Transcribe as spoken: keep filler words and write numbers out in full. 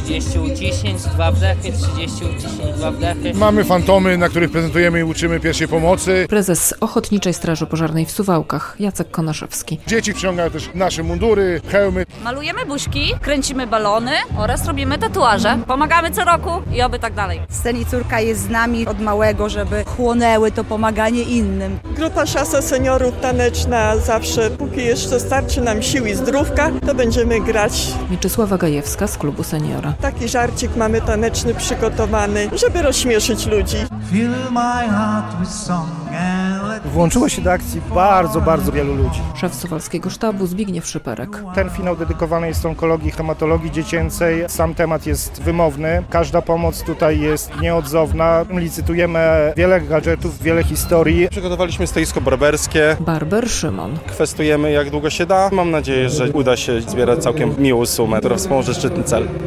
trzydzieści uciśnięć, dwa wdechy, trzydzieści uciśnięć, dwa wdechy. Mamy fantomy, na których prezentujemy i uczymy pierwszej pomocy. Prezes Ochotniczej Straży Pożarnej w Suwałkach, Jacek Konaszewski. Dzieci wciągają też nasze mundury, hełmy. Malujemy buźki, kręcimy balony oraz robimy tatuaże. Pomagamy co roku i oby tak dalej. Syn i córka jest z nami od małego, żeby chłonęły to pomaganie innym. Grupa Szasa Seniorów taneczna zawsze, póki jeszcze starczy nam sił i zdrówka, to będziemy grać. Mieczysława Gajewska z klubu Seniora. Taki żarcik mamy taneczny przygotowany, żeby rozśmieszyć ludzi. Włączyło się do akcji bardzo, bardzo wielu ludzi. Szef Suwalskiego Sztabu Zbigniew Szyperek. Ten finał dedykowany jest onkologii, hematologii dziecięcej. Sam temat jest wymowny. Każda pomoc tutaj jest nieodzowna. Licytujemy wiele gadżetów, wiele historii. Przygotowaliśmy stoisko barberskie. Barber Szymon. Kwestujemy jak długo się da. Mam nadzieję, że uda się zbierać całkiem miłą sumę, która wspomoże szczytny cel.